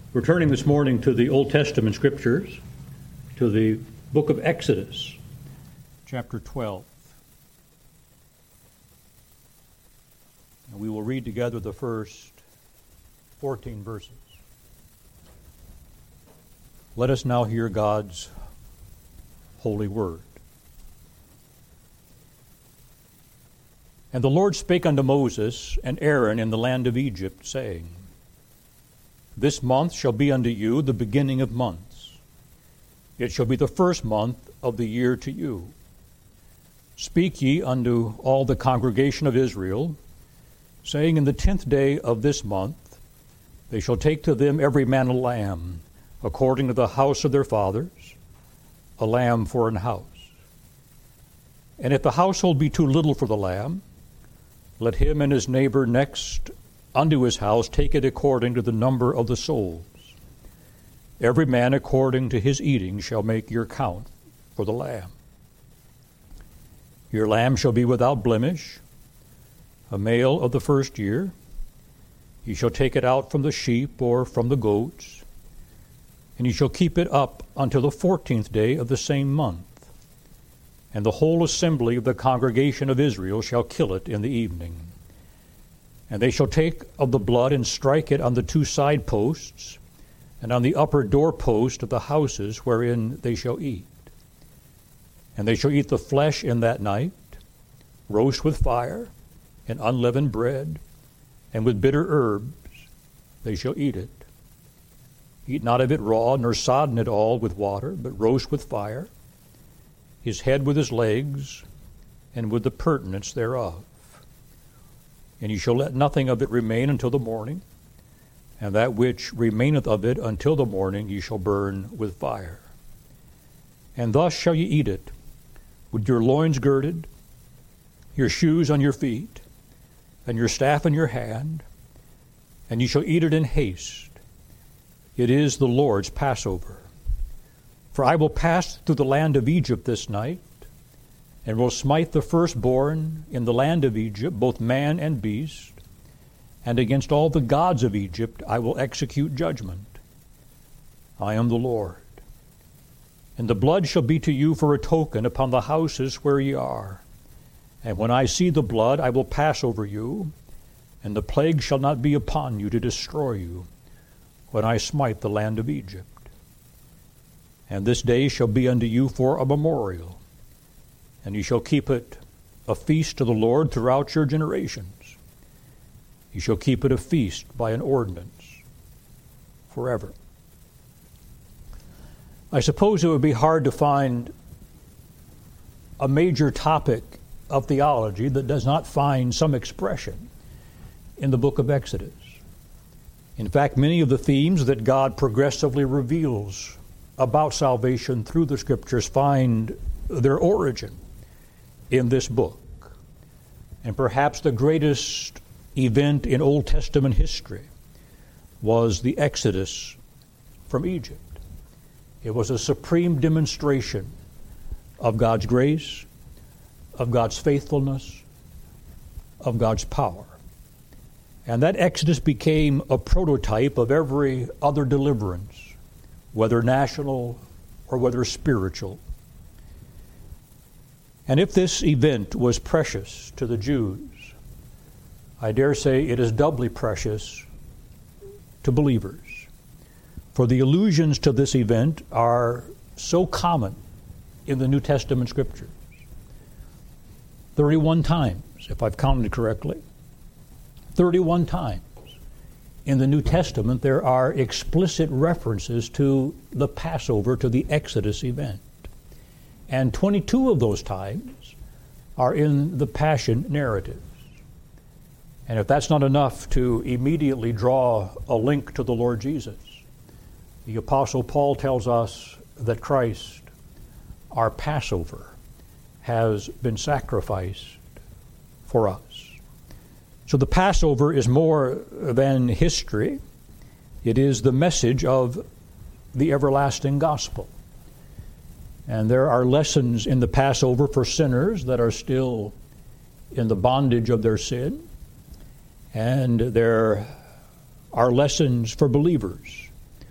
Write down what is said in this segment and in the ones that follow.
We're turning this morning to the Old Testament Scriptures, to the book of Exodus, chapter 12. And we will read together the first 14 verses. Let us now hear God's holy word. And the Lord spake unto Moses and Aaron in the land of Egypt, saying, This month shall be unto you the beginning of months. It shall be the first month of the year to you. Speak ye unto all the congregation of Israel, saying, In the 10th day of this month they shall take to them every man a lamb, according to the house of their fathers, a lamb for an house. And if the household be too little for the lamb, let him and his neighbor next unto his house take it according to the number of the souls. Every man according to his eating shall make your count for the lamb. Your lamb shall be without blemish, a male of the first year. Ye shall take it out from the sheep or from the goats, and ye shall keep it up until the 14th day of the same month. And the whole assembly of the congregation of Israel shall kill it in the evening. And they shall take of the blood and strike it on the two side posts, and on the upper doorpost of the houses wherein they shall eat. And they shall eat the flesh in that night, roast with fire, and unleavened bread, and with bitter herbs they shall eat it. Eat not of it raw, nor sodden it all with water, but roast with fire, his head with his legs, and with the purtenance thereof. And ye shall let nothing of it remain until the morning, and that which remaineth of it until the morning ye shall burn with fire. And thus shall ye eat it, with your loins girded, your shoes on your feet, and your staff in your hand, and ye shall eat it in haste. It is the Lord's Passover. For I will pass through the land of Egypt this night, and will smite the firstborn in the land of Egypt, both man and beast, and against all the gods of Egypt I will execute judgment. I am the Lord. And the blood shall be to you for a token upon the houses where ye are. And when I see the blood, I will pass over you, and the plague shall not be upon you to destroy you, when I smite the land of Egypt. And this day shall be unto you for a memorial, and ye shall keep it a feast to the Lord throughout your generations. Ye shall keep it a feast by an ordinance forever. I suppose it would be hard to find a major topic of theology that does not find some expression in the book of Exodus. In fact, many of the themes that God progressively reveals about salvation through the Scriptures find their origin in this book. And perhaps the greatest event in Old Testament history was the Exodus from Egypt. It was a supreme demonstration of God's grace, of God's faithfulness, of God's power. And that Exodus became a prototype of every other deliverance, whether national or whether spiritual. And if this event was precious to the Jews, I dare say it is doubly precious to believers. For the allusions to this event are so common in the New Testament Scriptures. 31 times, if I've counted correctly. 31 times. In the New Testament, there are explicit references to the Passover, to the Exodus event. And 22 of those times are in the Passion narratives. And if that's not enough to immediately draw a link to the Lord Jesus, the Apostle Paul tells us that Christ, our Passover, has been sacrificed for us. So the Passover is more than history. It is the message of the everlasting gospel. And there are lessons in the Passover for sinners that are still in the bondage of their sin. And there are lessons for believers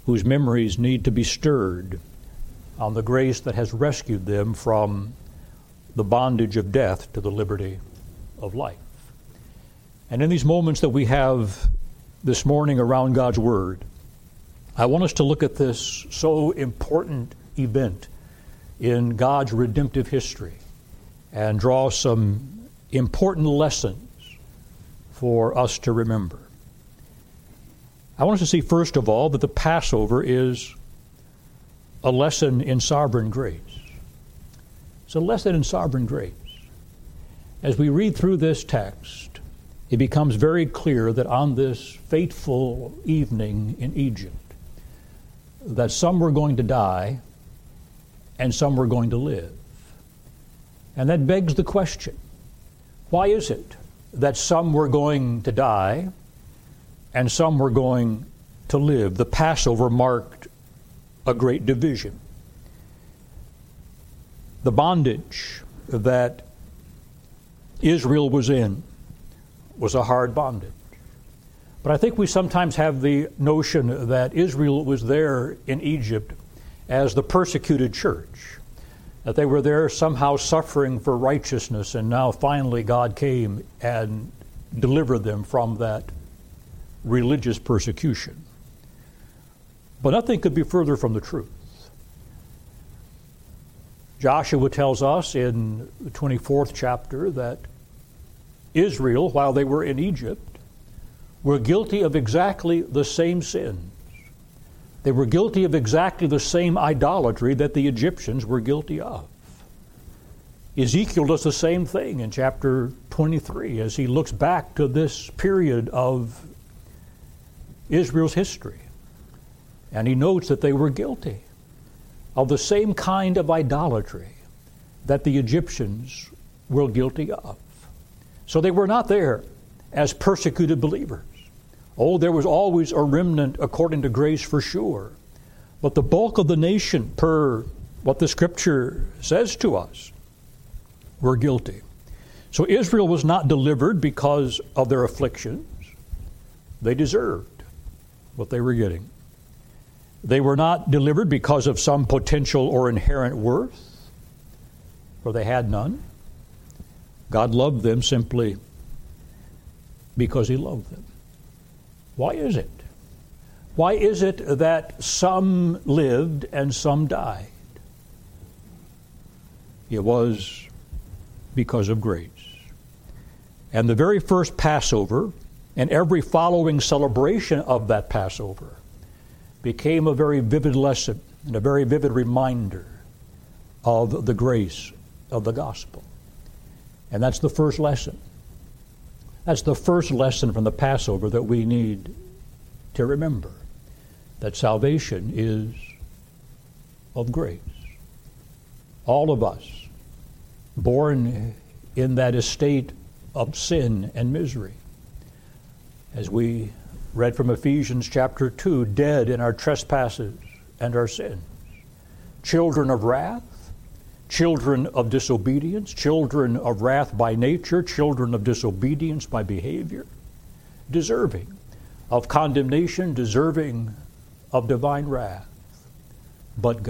whose memories need to be stirred on the grace that has rescued them from the bondage of death to the liberty of life. And in these moments that we have this morning around God's Word, I want us to look at this so important event in God's redemptive history and draw some important lessons for us to remember. I want us to see, first of all, that the Passover is a lesson in sovereign grace. It's a lesson in sovereign grace. As we read through this text, it becomes very clear that on this fateful evening in Egypt, that some were going to die and some were going to live. And that begs the question, why is it that some were going to die and some were going to live? The Passover marked a great division. The bondage that Israel was in was a hard bondage. But I think we sometimes have the notion that Israel was there in Egypt as the persecuted church, that they were there somehow suffering for righteousness, and now finally God came and delivered them from that religious persecution. But nothing could be further from the truth. Joshua tells us in the 24th chapter that Israel, while they were in Egypt, were guilty of exactly the same sins. They were guilty of exactly the same idolatry that the Egyptians were guilty of. Ezekiel does the same thing in chapter 23 as he looks back to this period of Israel's history. And he notes that they were guilty of the same kind of idolatry that the Egyptians were guilty of. So they were not there as persecuted believers. Oh, there was always a remnant according to grace for sure. But the bulk of the nation, per what the Scripture says to us, were guilty. So Israel was not delivered because of their afflictions. They deserved what they were getting. They were not delivered because of some potential or inherent worth, for they had none. God loved them simply because He loved them. Why is it? Why is it that some lived and some died? It was because of grace. And the very first Passover and every following celebration of that Passover became a very vivid lesson and a very vivid reminder of the grace of the gospel. And that's the first lesson. That's the first lesson from the Passover that we need to remember, that salvation is of grace. All of us, born in that estate of sin and misery, as we read from Ephesians chapter 2, dead in our trespasses and our sins, children of wrath, children of disobedience, children of wrath by nature, children of disobedience by behavior, deserving of condemnation, deserving of divine wrath. But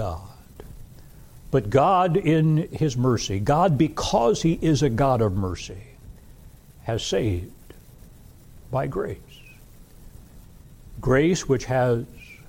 God in His mercy, God because He is a God of mercy, has saved by grace. Grace which has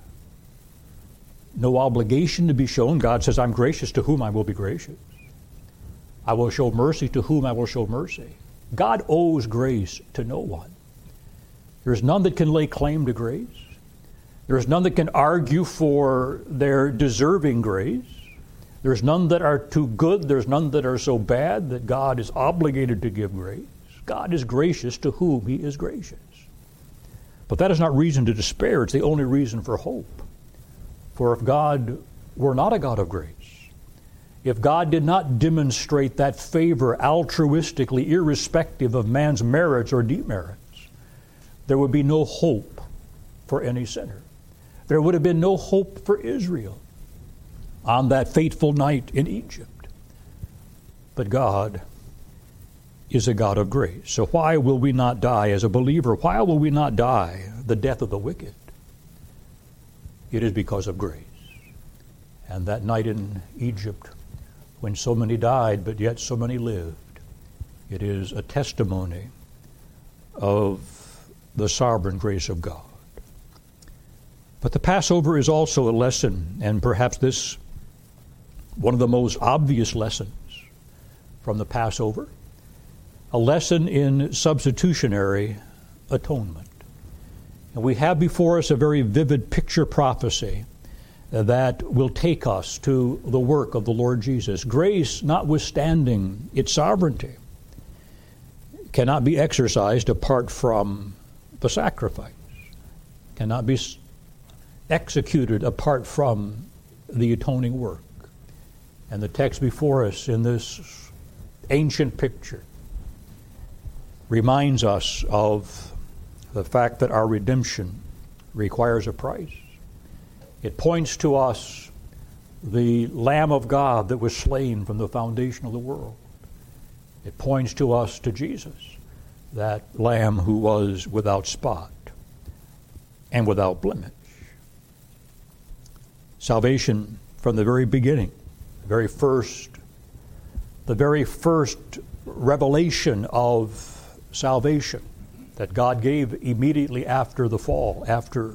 no obligation to be shown. God says, I'm gracious to whom I will be gracious. I will show mercy to whom I will show mercy. God owes grace to no one. There's none that can lay claim to grace. There's none that can argue for their deserving grace. There's none that are too good. There's none that are so bad that God is obligated to give grace. God is gracious to whom He is gracious. But that is not reason to despair. It's the only reason for hope. For if God were not a God of grace, if God did not demonstrate that favor altruistically, irrespective of man's merits or demerits, there would be no hope for any sinner. There would have been no hope for Israel on that fateful night in Egypt. But God is a God of grace. So why will we not die as a believer? Why will we not die the death of the wicked? it is because of grace. And that night in Egypt, when so many died, but yet so many lived, it is a testimony of the sovereign grace of God. But the Passover is also a lesson, and perhaps this, one of the most obvious lessons from the Passover, a lesson in substitutionary atonement. And we have before us a very vivid picture prophecy that will take us to the work of the Lord Jesus. Grace, notwithstanding its sovereignty, cannot be exercised apart from the sacrifice, cannot be executed apart from the atoning work. And the text before us in this ancient picture reminds us of the fact that our redemption requires a price. It points to us the Lamb of God that was slain from the foundation of the world. It points to us to Jesus, that Lamb who was without spot and without blemish. Salvation from the very beginning, the very first revelation of salvation that God gave immediately after the fall, after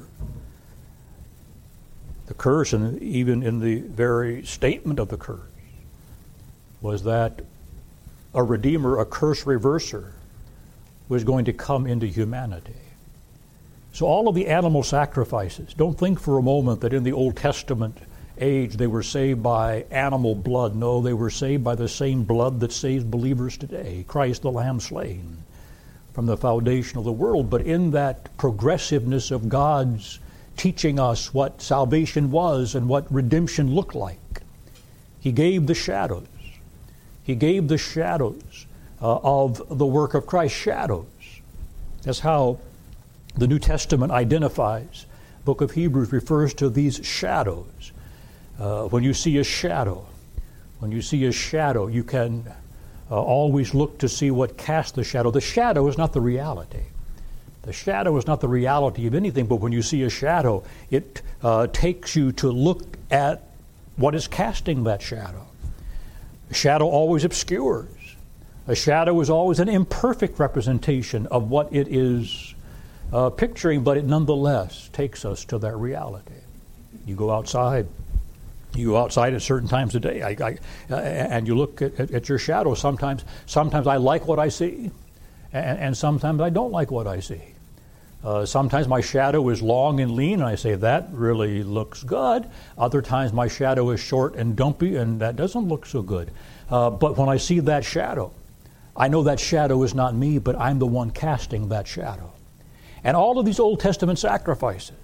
the curse, and even in the very statement of the curse, was that a Redeemer, a curse reverser, was going to come into humanity. So all of the animal sacrifices, don't think for a moment that in the Old Testament age they were saved by animal blood. No, they were saved by the same blood that saves believers today, Christ the Lamb slain from the foundation of the world. But in that progressiveness of God's teaching us what salvation was and what redemption looked like, He gave the shadows. He gave the shadows of the work of Christ. Shadows. That's how the New Testament identifies. The book of Hebrews refers to these shadows. When you see a shadow, you can always look to see what casts the shadow. The shadow is not the reality. The shadow is not the reality of anything, but when you see a shadow, it takes you to look at what is casting that shadow. A shadow always obscures. A shadow is always an imperfect representation of what it is picturing, but it nonetheless takes us to that reality. You go outside at certain times of day, and you look at your shadow. Sometimes I like what I see, and sometimes I don't like what I see. Sometimes my shadow is long and lean, and I say, that really looks good. Other times my shadow is short and dumpy, and that doesn't look so good. But when I see that shadow, I know that shadow is not me, but I'm the one casting that shadow. And all of these Old Testament sacrifices,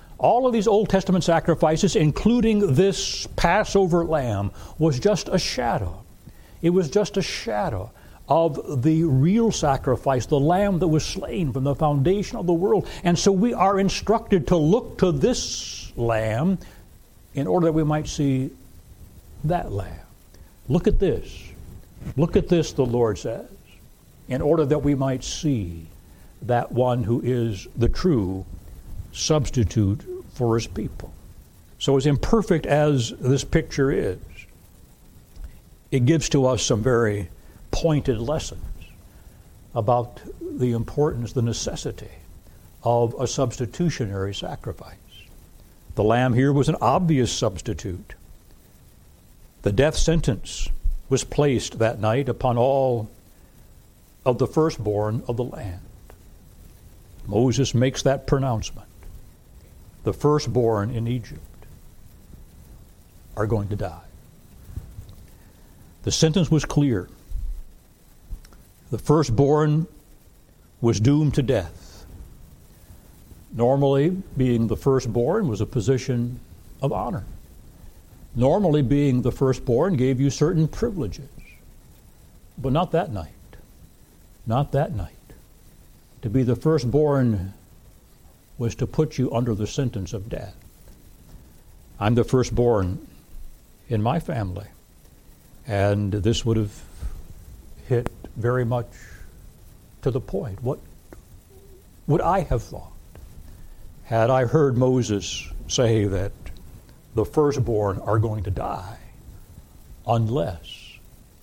including this Passover lamb, was just a shadow. It was just a shadow of the real sacrifice, the lamb that was slain from the foundation of the world. And so we are instructed to look to this lamb in order that we might see that lamb. Look at this. Look at this, the Lord says, in order that we might see that one who is the true substitute for His people. So as imperfect as this picture is, it gives to us some very pointed lessons about the importance, the necessity of a substitutionary sacrifice. The lamb here was an obvious substitute. The death sentence was placed that night upon all of the firstborn of the land. Moses makes that pronouncement. The firstborn in Egypt are going to die. The sentence was clear. The firstborn was doomed to death. Normally, being the firstborn was a position of honor. Normally, being the firstborn gave you certain privileges. But not that night. Not that night. To be the firstborn was to put you under the sentence of death. I'm the firstborn in my family, and this would have hit very much to the point. What would I have thought had I heard Moses say that the firstborn are going to die unless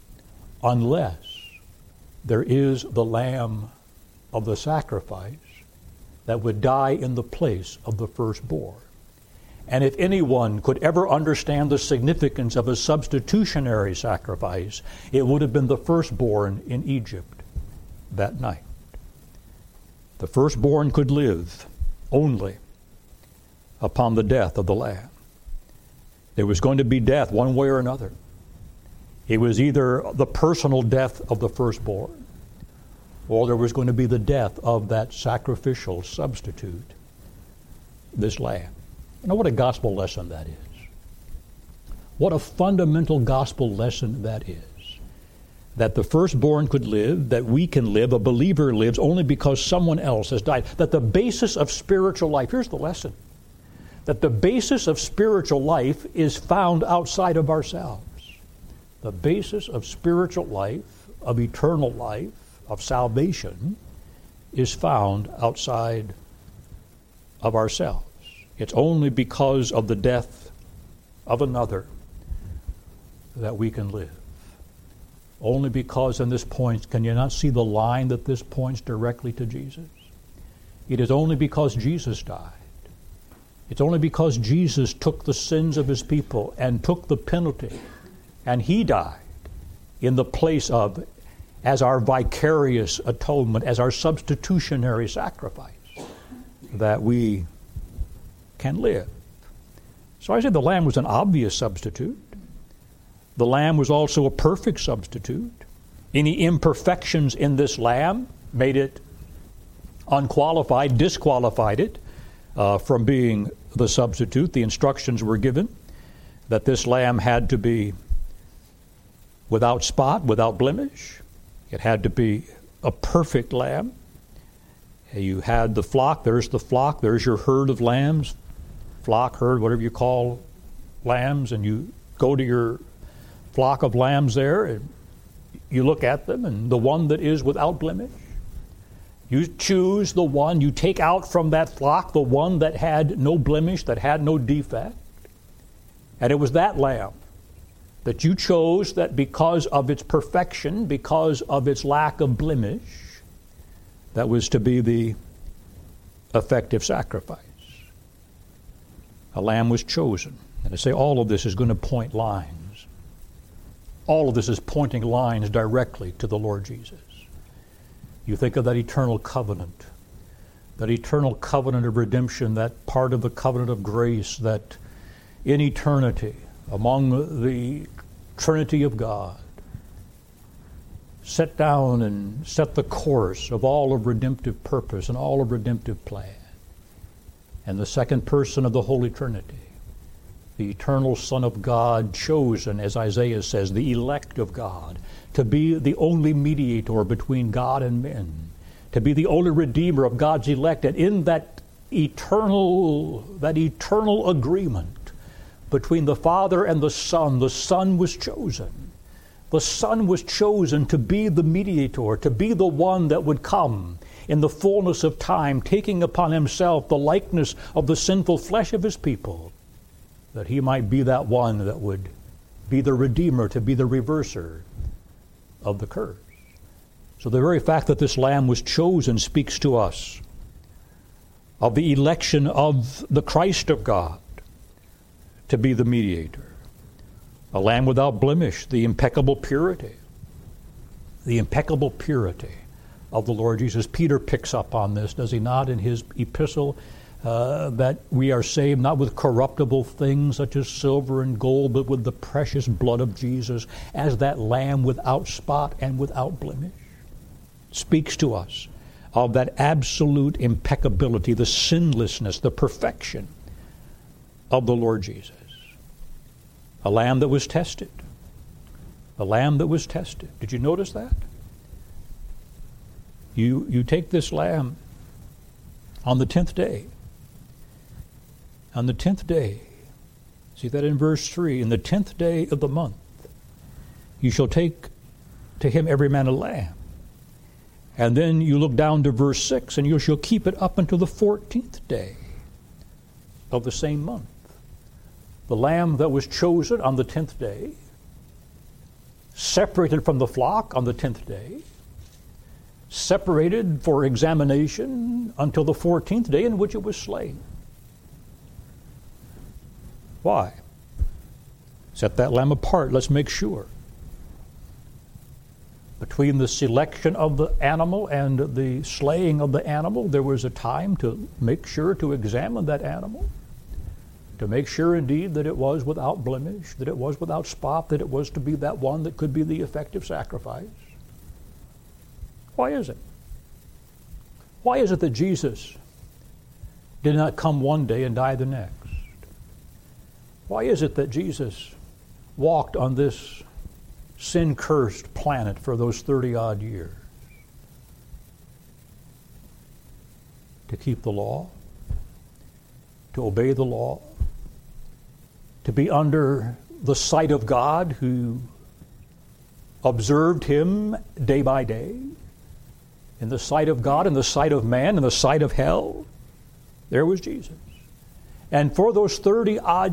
there is the lamb of the sacrifice that would die in the place of the firstborn. And if anyone could ever understand the significance of a substitutionary sacrifice, it would have been the firstborn in Egypt that night. The firstborn could live only upon the death of the lamb. There was going to be death one way or another. It was either the personal death of the firstborn, or there was going to be the death of that sacrificial substitute, this lamb. You know what a gospel lesson that is. What a fundamental gospel lesson that is. That the firstborn could live, that we can live, a believer lives only because someone else has died. That the basis of spiritual life, here's the lesson, that the basis of spiritual life is found outside of ourselves. The basis of spiritual life, of eternal life, of salvation, is found outside of ourselves. It's only because of the death of another that we can live. Only because in this point, can you not see the line that this points directly to Jesus? It is only because Jesus died. It's only because Jesus took the sins of his people and took the penalty, and he died in the place of, as our vicarious atonement, as our substitutionary sacrifice, that we can live. So I said the lamb was an obvious substitute. The lamb was also a perfect substitute. Any imperfections in this lamb made it unqualified, disqualified it from being the substitute. The instructions were given that this lamb had to be without spot, without blemish. It had to be a perfect lamb. You had the flock, there's your herd of lambs, flock, herd, whatever you call lambs, and you go to your flock of lambs there, and you look at them, and the one that is without blemish, you choose the one, you take out from that flock the one that had no blemish, that had no defect, and it was that lamb that you chose, that because of its perfection, because of its lack of blemish, that was to be the effective sacrifice. A lamb was chosen. And I say all of this is going to point lines. All of this is pointing lines directly to the Lord Jesus. You think of that eternal covenant of redemption, that part of the covenant of grace that in eternity, among the Trinity of God, set down and set the course of all of redemptive purpose and all of redemptive plan. And the second person of the Holy Trinity, the eternal Son of God, chosen, as Isaiah says, the elect of God, to be the only mediator between God and men, to be the only redeemer of God's elect. And in that eternal agreement between the Father and the Son was chosen. The Son was chosen to be the mediator, to be the one that would come in the fullness of time, taking upon himself the likeness of the sinful flesh of his people, that he might be that one that would be the Redeemer, to be the reverser of the curse. So the very fact that this lamb was chosen speaks to us of the election of the Christ of God to be the mediator. A lamb without blemish, the impeccable purity of the Lord Jesus. Peter picks up on this, does he not, in his epistle, that we are saved not with corruptible things such as silver and gold, but with the precious blood of Jesus, as that lamb without spot and without blemish. Speaks to us of that absolute impeccability, the sinlessness, the perfection of the Lord Jesus. A lamb that was tested. A lamb that was tested. Did you notice that? You take this lamb on the 10th day. On the 10th day, see that in verse 3, in the 10th day of the month, you shall take to him every man a lamb. And then you look down to verse 6, and you shall keep it up until the 14th day of the same month. The lamb that was chosen on the 10th day, separated from the flock on the 10th day, separated for examination until the 14th day in which it was slain. Why? Set that lamb apart. Let's make sure. Between the selection of the animal and the slaying of the animal, there was a time to make sure to examine that animal, to make sure indeed that it was without blemish, that it was without spot, that it was to be that one that could be the effective sacrifice. Why is it? Why is it that Jesus did not come one day and die the next? Why is it that Jesus walked on this sin-cursed planet for those 30-odd years? To keep the law, to obey the law, to be under the sight of God who observed him day by day, in the sight of God, in the sight of man, in the sight of hell. There was Jesus. And for those 30-odd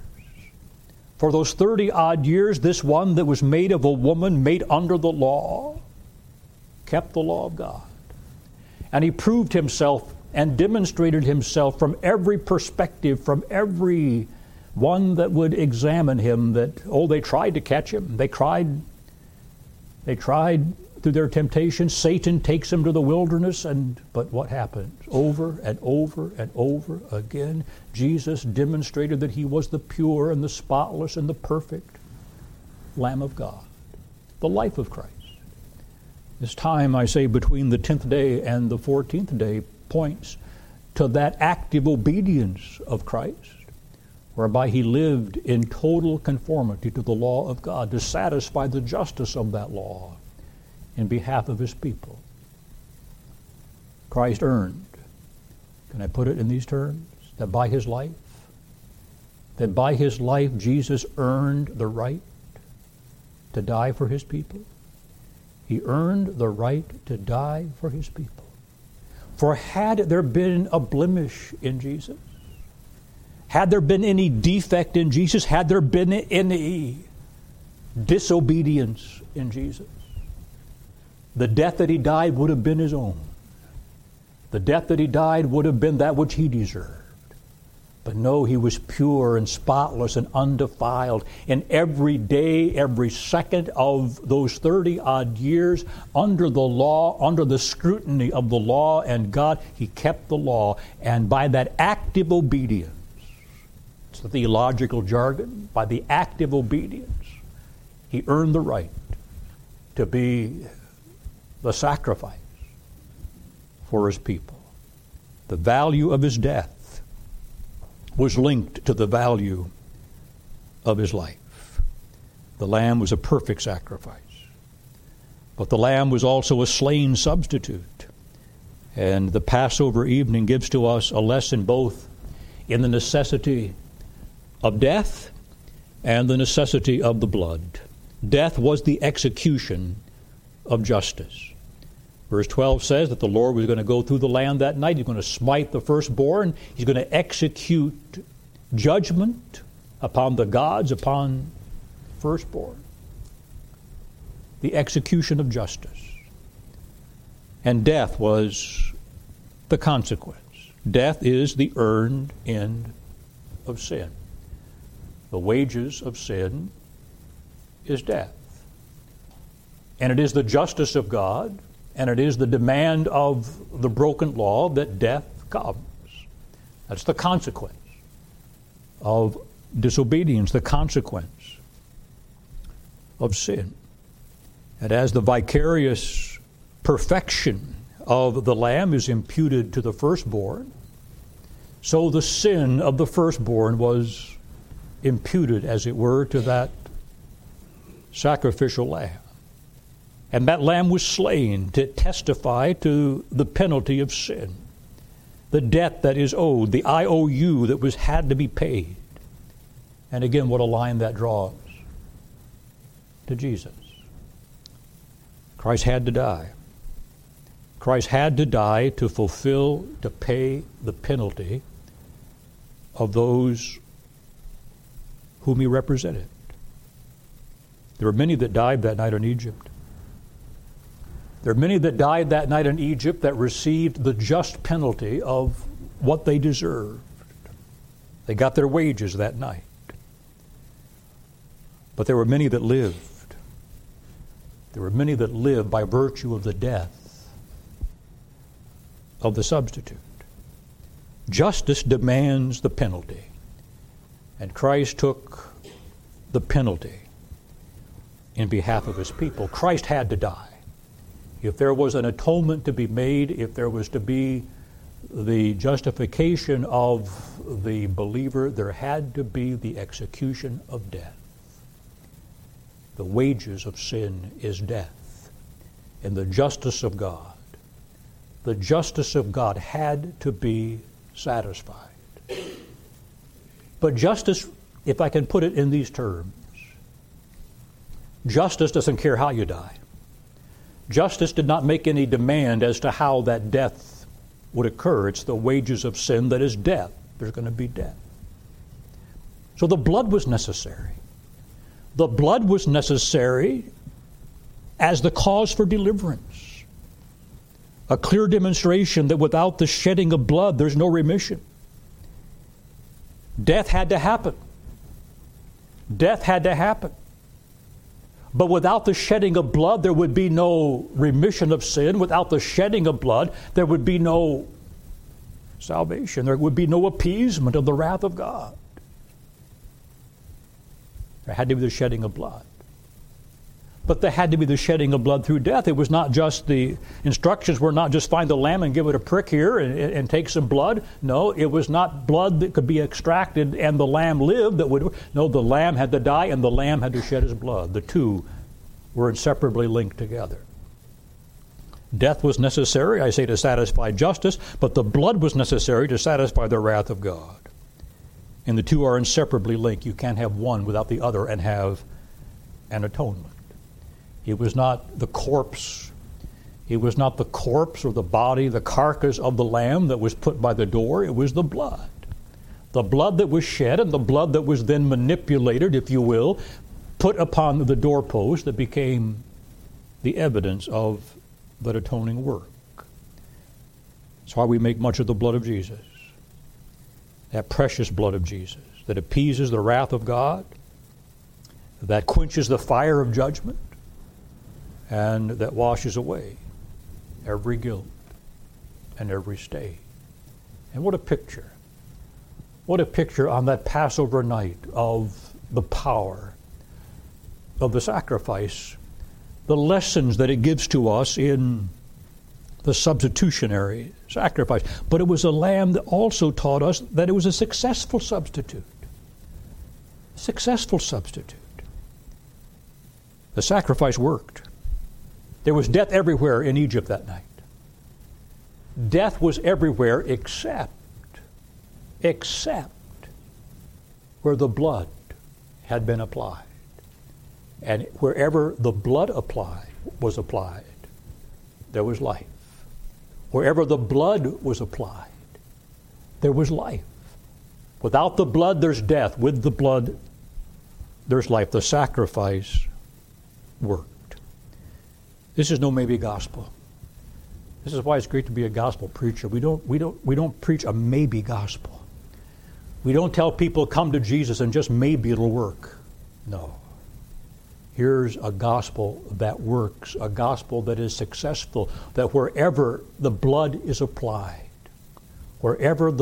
years, this one that was made of a woman, made under the law, kept the law of God. And he proved himself and demonstrated himself from every perspective, from every one that would examine him, that, they tried to catch him. They tried through their temptation. Satan takes him to the wilderness, but what happens? Over and over and over again, Jesus demonstrated that he was the pure and the spotless and the perfect Lamb of God, the life of Christ. This time, I say, between the 10th day and the 14th day points to that active obedience of Christ, whereby he lived in total conformity to the law of God, to satisfy the justice of that law in behalf of his people. Christ earned, can I put it in these terms, that by his life Jesus earned the right to die for his people. He earned the right to die for his people. For had there been a blemish in Jesus, had there been any defect in Jesus, had there been any disobedience in Jesus, the death that he died would have been his own. The death that he died would have been that which he deserved. But no, he was pure and spotless and undefiled. And every day, every second of those 30-odd years, under the law, under the scrutiny of the law and God, he kept the law. And by that active obedience, it's the theological jargon, by the active obedience, he earned the right to be the sacrifice for his people. The value of his death was linked to the value of his life. The lamb was a perfect sacrifice. But the lamb was also a slain substitute. And the Passover evening gives to us a lesson both in the necessity of death and the necessity of the blood. Death was the execution of justice. Verse 12 says that the Lord was going to go through the land that night. He's going to smite the firstborn. He's going to execute judgment upon the gods, upon firstborn. The execution of justice. And death was the consequence. Death is the earned end of sin. The wages of sin is death. And it is the justice of God, and it is the demand of the broken law that death comes. That's the consequence of disobedience, the consequence of sin. And as the vicarious perfection of the Lamb is imputed to the firstborn, so the sin of the firstborn was imputed, as it were, to that sacrificial lamb. And that lamb was slain to testify to the penalty of sin, the debt that is owed, the IOU that had to be paid. And again, what a line that draws to Jesus. Christ had to die. Christ had to die to fulfill, to pay the penalty of those whom he represented. There were many that died that night in Egypt. There are many that died that night in Egypt that received the just penalty of what they deserved. They got their wages that night. But there were many that lived. There were many that lived by virtue of the death of the substitute. Justice demands the penalty. And Christ took the penalty in behalf of his people. Christ had to die. If there was an atonement to be made, if there was to be the justification of the believer, there had to be the execution of death. The wages of sin is death. And the justice of God had to be satisfied. But justice, if I can put it in these terms, justice doesn't care how you die. Justice did not make any demand as to how that death would occur. It's the wages of sin that is death. There's going to be death. So the blood was necessary. The blood was necessary as the cause for deliverance. A clear demonstration that without the shedding of blood, there's no remission. Death had to happen. Death had to happen. But without the shedding of blood, there would be no remission of sin. Without the shedding of blood, there would be no salvation. There would be no appeasement of the wrath of God. There had to be the shedding of blood. But there had to be the shedding of blood through death. It was not just, the instructions were not just find the lamb and give it a prick here and take some blood. No, it was not blood that could be extracted and the lamb lived. No, the lamb had to die and the lamb had to shed his blood. The two were inseparably linked together. Death was necessary, I say, to satisfy justice, but the blood was necessary to satisfy the wrath of God. And the two are inseparably linked. You can't have one without the other and have an atonement. It was not the corpse. It was not the corpse or the body, the carcass of the lamb that was put by the door. It was the blood. The blood that was shed and the blood that was then manipulated, if you will, put upon the doorpost that became the evidence of that atoning work. That's why we make much of the blood of Jesus. That precious blood of Jesus that appeases the wrath of God, that quenches the fire of judgment, and that washes away every guilt and every stain. And what a picture. What a picture on that Passover night of the power of the sacrifice, the lessons that it gives to us in the substitutionary sacrifice. But it was a lamb that also taught us that it was a successful substitute. Successful substitute. The sacrifice worked. There was death everywhere in Egypt that night. Death was everywhere except where the blood had been applied. And wherever the blood was applied, there was life. Wherever the blood was applied, there was life. Without the blood, there's death. With the blood, there's life. The sacrifice worked. This is no maybe gospel. This is why it's great to be a gospel preacher. We don't preach a maybe gospel. We don't tell people come to Jesus and just maybe it'll work. No. Here's a gospel that works, a gospel that is successful, that wherever the blood is applied, there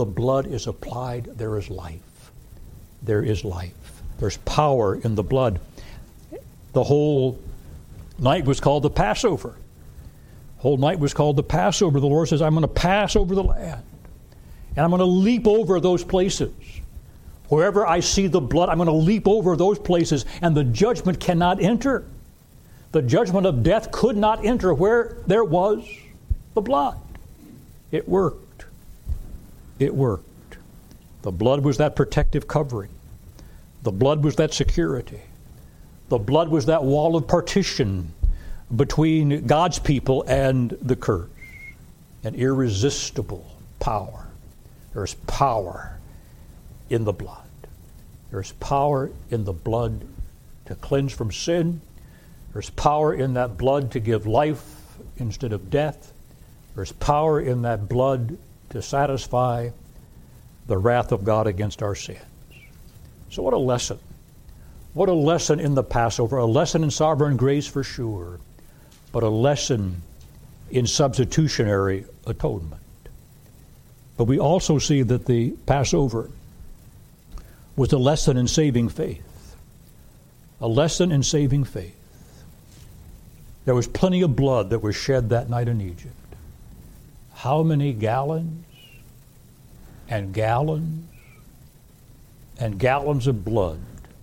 is life. There is life. There's power in the blood. The whole night was called the Passover. The whole night was called the Passover. The Lord says, I'm going to pass over the land. And I'm going to leap over those places. Wherever I see the blood, I'm going to leap over those places, and the judgment cannot enter. The judgment of death could not enter where there was the blood. It worked. It worked. The blood was that protective covering. The blood was that security. The blood was that wall of partition between God's people and the curse. An irresistible power. There's power in the blood. There's power in the blood to cleanse from sin. There's power in that blood to give life instead of death. There's power in that blood to satisfy the wrath of God against our sins. So what a lesson. What a lesson in the Passover. A lesson in sovereign grace for sure, but a lesson in substitutionary atonement. But we also see that the Passover was a lesson in saving faith. A lesson in saving faith. There was plenty of blood that was shed that night in Egypt. How many gallons and gallons and gallons of blood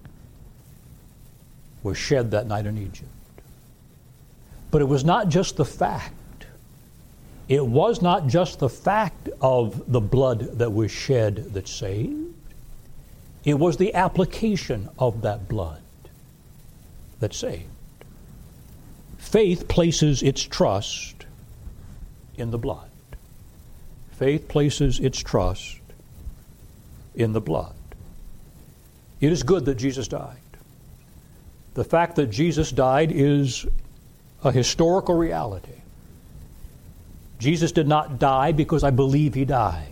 was shed that night in Egypt? But it was not just the fact. It was not just the fact of the blood that was shed that saved. It was the application of that blood that saved. Faith places its trust in the blood. Faith places its trust in the blood. It is good that Jesus died. The fact that Jesus died is a historical reality. Jesus did not die because I believe he died.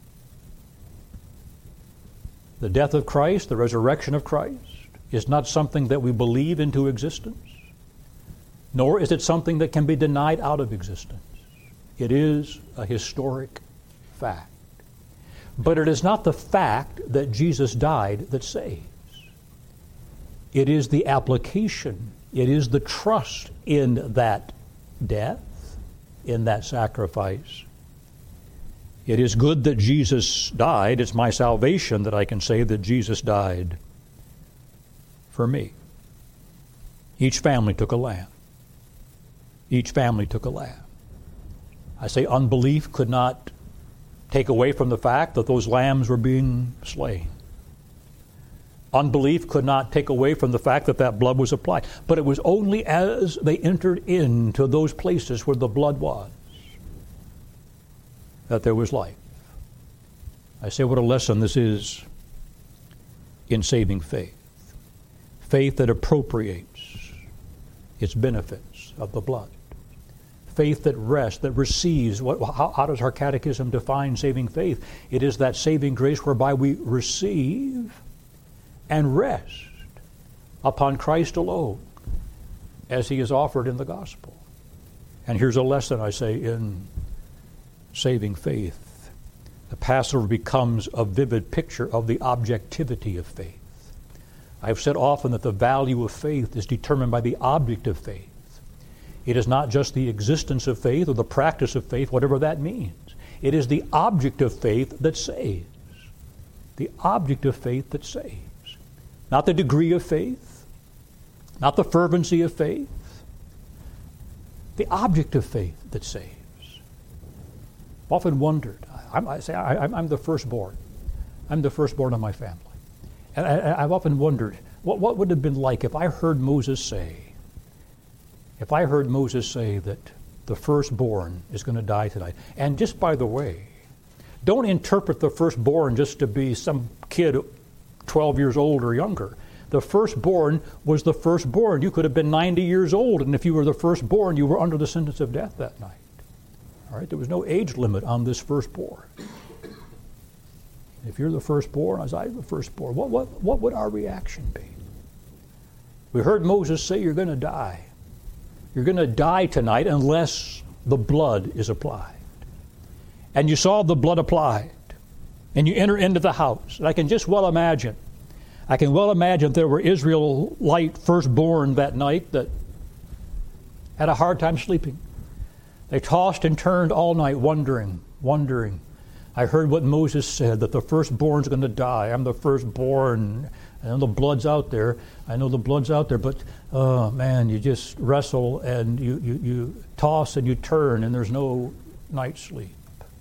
The death of Christ, the resurrection of Christ, is not something that we believe into existence, nor is it something that can be denied out of existence. It is a historic fact. But it is not the fact that Jesus died that saves. It is the application, it is the trust in that death, in that sacrifice. It is good that Jesus died. It's my salvation that I can say that Jesus died for me. Each family took a lamb. Each family took a lamb. I say unbelief could not take away from the fact that those lambs were being slain. Unbelief could not take away from the fact that that blood was applied. But it was only as they entered into those places where the blood was that there was life. I say what a lesson this is in saving faith. Faith that appropriates its benefits of the blood. Faith that rests, that receives. How does our catechism define saving faith? It is that saving grace whereby we receive and rest upon Christ alone as he is offered in the gospel. And here's a lesson, I say, in saving faith. The Passover becomes a vivid picture of the objectivity of faith. I've said often that the value of faith is determined by the object of faith. It is not just the existence of faith or the practice of faith, whatever that means. It is the object of faith that saves. The object of faith that saves. Not the degree of faith, not the fervency of faith, the object of faith that saves. I've often wondered, I'm the firstborn. I'm the firstborn of my family. And I've often wondered, what would it have been like if I heard Moses say that the firstborn is going to die tonight? And just by the way, don't interpret the firstborn just to be some kid 12 years old or younger. The firstborn was the firstborn. You could have been 90 years old, and if you were the firstborn, you were under the sentence of death that night. All right, there was no age limit on this firstborn. If you're the firstborn, as I'm the firstborn, what would our reaction be? We heard Moses say, you're going to die. You're going to die tonight unless the blood is applied. And you saw the blood applied. And you enter into the house. And I can just well imagine. There were Israelite firstborn that night that had a hard time sleeping. They tossed and turned all night wondering. I heard what Moses said, that the firstborn's going to die. I'm the firstborn. I know the blood's out there. But, oh man, you just wrestle and you toss and you turn and there's no night's sleep.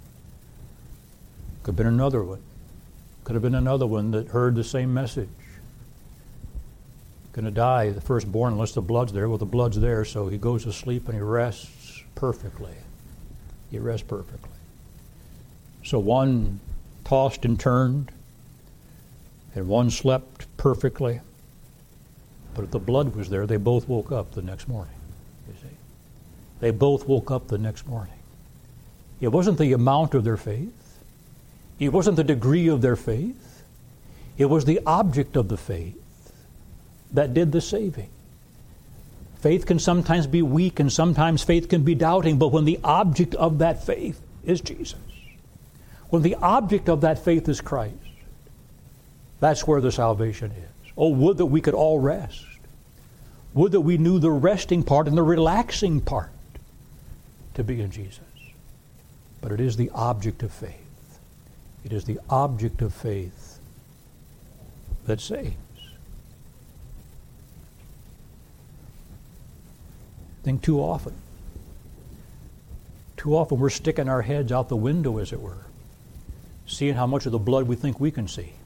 Could have been another one. Could have been another one that heard the same message. Going to die, the firstborn, unless the blood's there. Well, the blood's there, so he goes to sleep and he rests perfectly. He rests perfectly. So one tossed and turned. and one slept perfectly. But if the blood was there, they both woke up the next morning. You see, they both woke up the next morning. It wasn't the amount of their faith. It wasn't the degree of their faith. It was the object of the faith that did the saving. Faith can sometimes be weak and sometimes faith can be doubting, but when the object of that faith is Jesus, when the object of that faith is Christ, that's where the salvation is. Oh, would that we could all rest. Would that we knew the resting part and the relaxing part to be in Jesus. But it is the object of faith. It is the object of faith that saves. I think too often we're sticking our heads out the window, as it were, seeing how much of the blood we think we can see.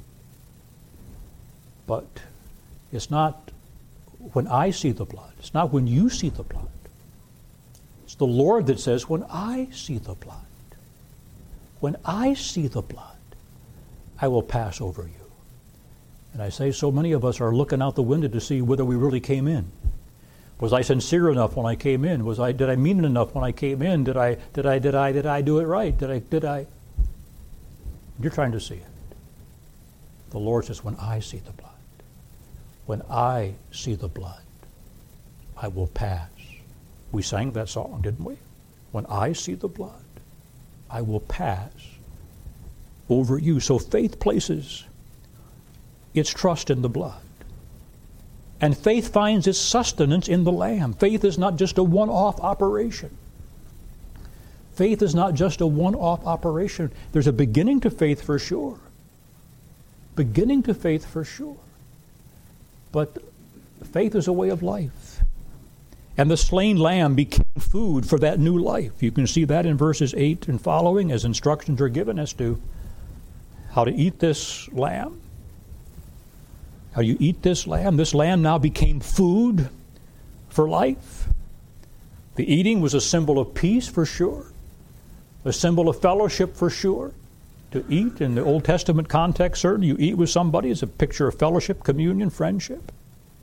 But it's not when I see the blood. It's not when you see the blood. It's the Lord that says, when I see the blood, when I see the blood, I will pass over you. And I say so many of us are looking out the window to see whether we really came in. Was I sincere enough when I came in? Did I mean it enough when I came in? Did I do it right? Did I? You're trying to see it. The Lord says, when I see the blood, when I see the blood, I will pass. We sang that song, didn't we? When I see the blood, I will pass over you. So faith places its trust in the blood. And faith finds its sustenance in the Lamb. Faith is not just a one-off operation. Faith is not just a one-off operation. There's a beginning to faith for sure. Beginning to faith for sure. But faith is a way of life. And the slain lamb became food for that new life. You can see that in verses 8 and following as instructions are given as to how to eat this lamb. How you eat this lamb. This lamb now became food for life. The eating was a symbol of peace for sure. A symbol of fellowship for sure. To eat in the Old Testament context, certainly you eat with somebody is a picture of fellowship, communion, friendship.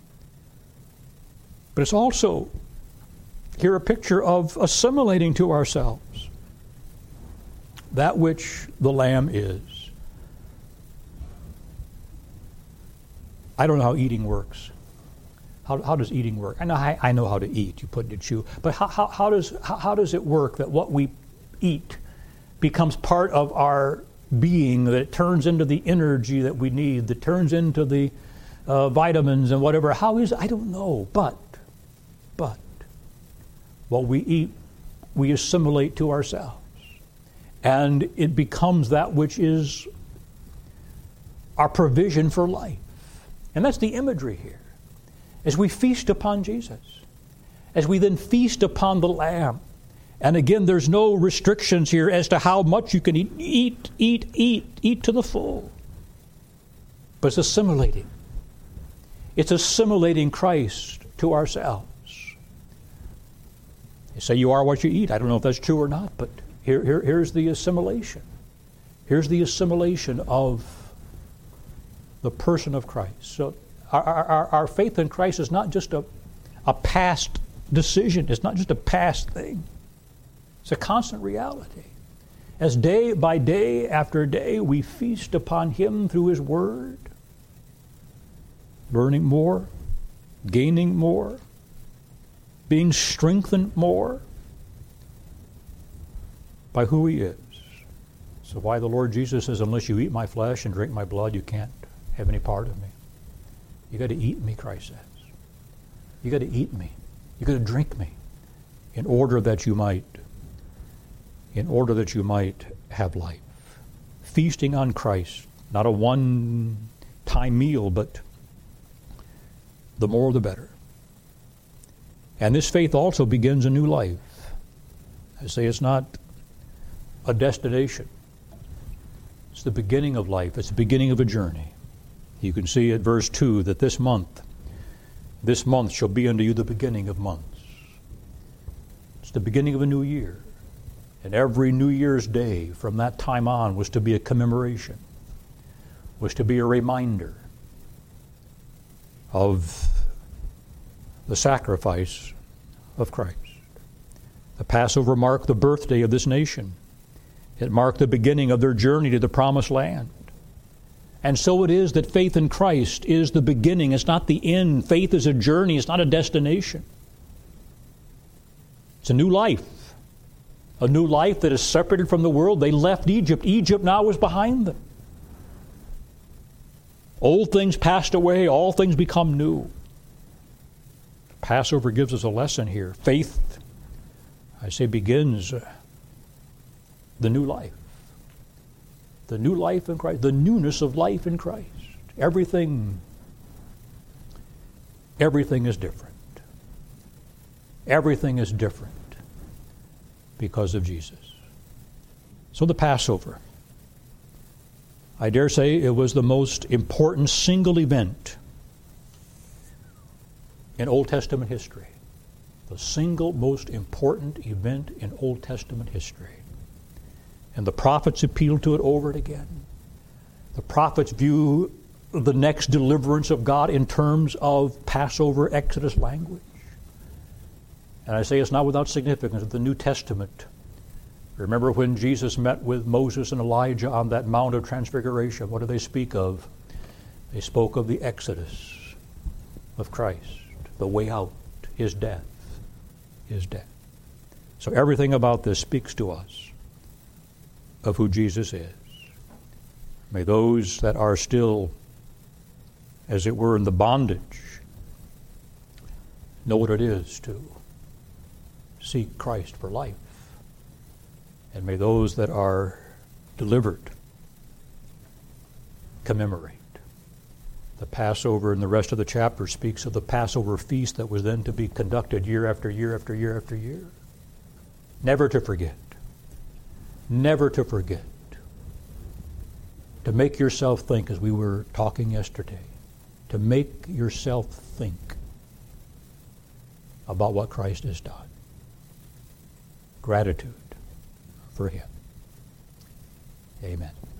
But it's also here a picture of assimilating to ourselves that which the Lamb is. I don't know how eating works. How does eating work? I know how to eat. You put it in chew. But how does it work that what we eat becomes part of our being, that it turns into the energy that we need, that turns into the vitamins and whatever? How is it? I don't know. But what we eat, we assimilate to ourselves. And it becomes that which is our provision for life. And that's the imagery here. As we feast upon Jesus, as we then feast upon the Lamb, and again, there's no restrictions here as to how much you can eat. Eat to the full. But it's assimilating. It's assimilating Christ to ourselves. You say you are what you eat. I don't know if that's true or not, but here's the assimilation. Here's the assimilation of the person of Christ. So our faith in Christ is not just a past decision. It's not just a past thing. It's a constant reality. As day by day after day we feast upon Him through His Word, learning more, gaining more, being strengthened more by who He is. So why the Lord Jesus says, unless you eat my flesh and drink my blood, you can't have any part of me. You got to eat me, Christ says. You got to eat me. You got to drink me in order that you might have life. Feasting on Christ, not a one-time meal, but the more the better. And this faith also begins a new life. I say it's not a destination. It's the beginning of life. It's the beginning of a journey. You can see at verse 2 that this month shall be unto you the beginning of months. It's the beginning of a new year. And every New Year's Day from that time on was to be a commemoration was to be a reminder of the sacrifice of Christ. The Passover marked the birthday of this nation. It marked the beginning of their journey to the promised land. And so it is that faith in Christ is the beginning. It's not the end. Faith is a journey. It's not a destination. It's a new life. A new life that is separated from the world. They left Egypt. Egypt now is behind them. Old things passed away. All things become new. Passover gives us a lesson here. Faith, I say, begins the new life. The new life in Christ. The newness of life in Christ. Everything is different. Everything is different because of Jesus. So the Passover, I dare say it was the most important single event in Old Testament history. The single most important event in Old Testament history. And the prophets appeal to it over and again. The prophets view the next deliverance of God in terms of Passover Exodus language. And I say it's not without significance of the New Testament. Remember when Jesus met with Moses and Elijah on that Mount of Transfiguration, what do they speak of? They spoke of the Exodus of Christ, the way out, His death, His death. So everything about this speaks to us of who Jesus is. May those that are still, as it were, in the bondage, know what it is to seek Christ for life. And may those that are delivered commemorate. The Passover and the rest of the chapter speaks of the Passover feast that was then to be conducted year after year after year after year. Never to forget. Never to forget. To make yourself think, as we were talking yesterday, to make yourself think about what Christ has done. Gratitude for Him. Amen.